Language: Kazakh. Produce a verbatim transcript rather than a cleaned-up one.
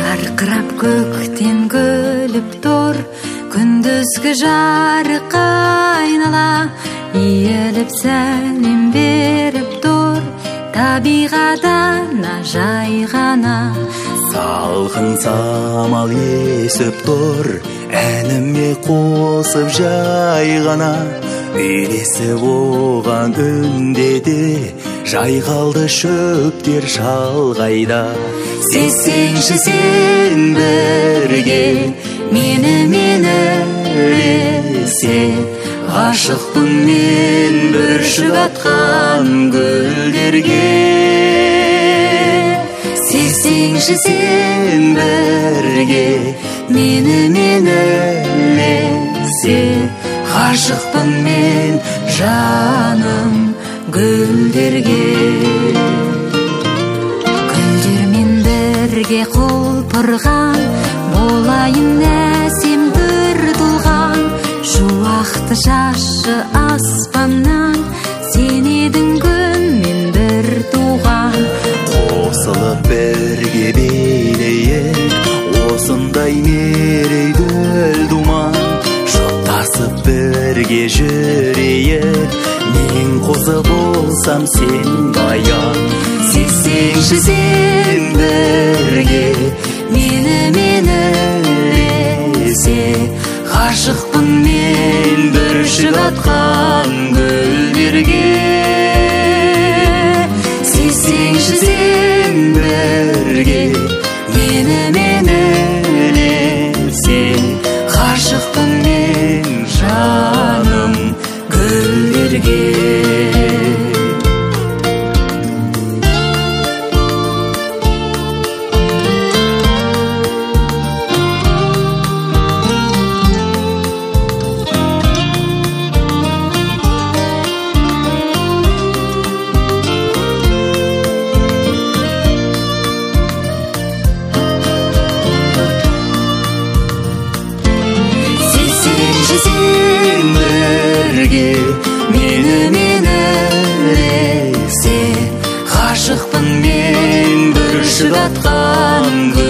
жарқырап көктен күліп тұр, күндізгі жарыққа айнала, иіліп сәлем беріп тұр, табиғатына жай ғана. Салқын самал есіп тұр, әніме қосып жай ғана, үйлесіп оған үндеді, жайғалды шөптер шалғайда. Сезсеңші сен бірге мені менілесе, ғашықпын мен бүршік атқан гүлдерге. Сезсеңші сен бірге мені менілесе, ғашықпын мен жаным гүлдерге. Гүлдермен бірге құлпырған, болайын әсем бір тұлған, шуақты шашы аспаннан, сен едің күн мен бір туған. Қосылып бірге билейік осындай мерейлі думан, жұптасып бірге жүрейік, мен қозы болсам сен баян. Сезсеңші сен бірге мені менілесе, ғашықпын мен бүршік атқан гүлдерге. Сезсеңші сен бірге мені менілесе, ғашықпын мен жаным гүлдерге. Сен бірге мені менілесе, ғашықпын мен бүршік атқан гүлдерге.